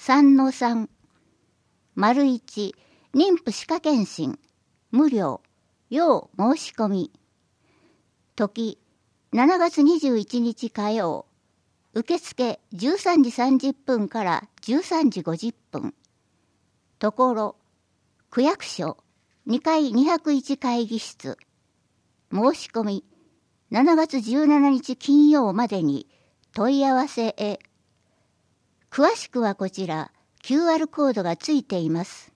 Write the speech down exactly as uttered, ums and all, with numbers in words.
さんのさん。丸いち、妊婦歯科検診、無料、要申し込み。時、しちがつにじゅういちにち火曜。受付じゅうさんじさんじゅっぷんからじゅうさんじごじゅっぷん。ところ、区役所にかいにひゃくいち会議室。申し込み、しちがつじゅうしちにち金曜までに問い合わせへ。詳しくはこちら、キューアール コードがついています。